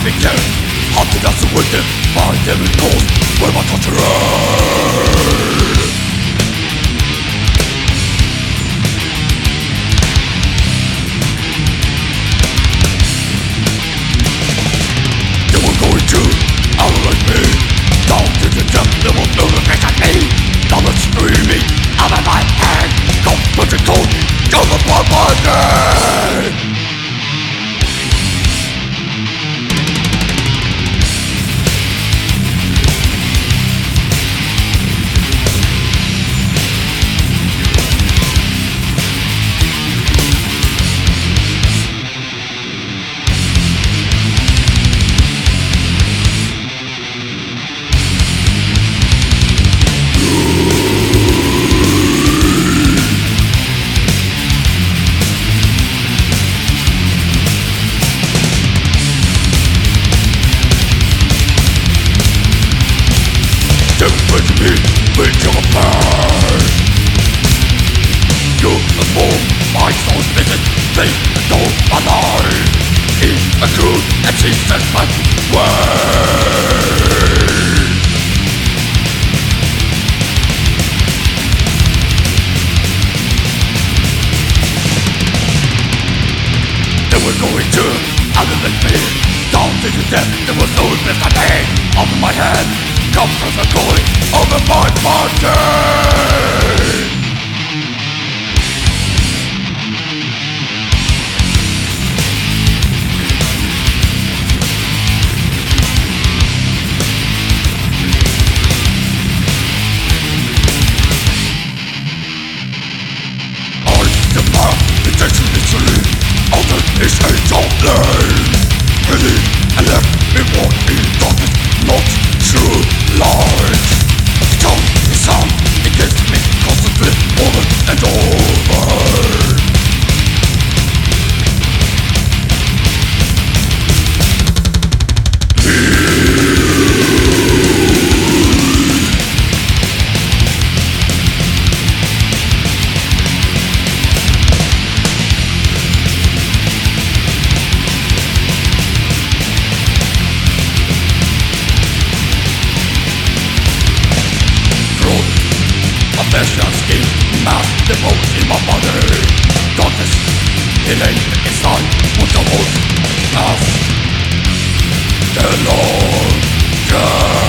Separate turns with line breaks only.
begin. Hunted as a wicked by them in cold, where my torturer. They were going to annihilate me, down to the depth. They will never face at me. Now it's screaming out of my head. Come put the cold, come upon my head. With your past, you move my soul's visit. They don't alive. It's a truth and she says but word. They were going to annihilate me, down to the depth. There was no best I made out of my head. Comes from the calling over my body. I defy the intentionally of the issues of blame. Really, I left me walking darkness, not true light. Come, the sound, it gets me constantly over and over. Messiansky, mass devotes in my body. Darkness, it ain't inside what the most as the Lord.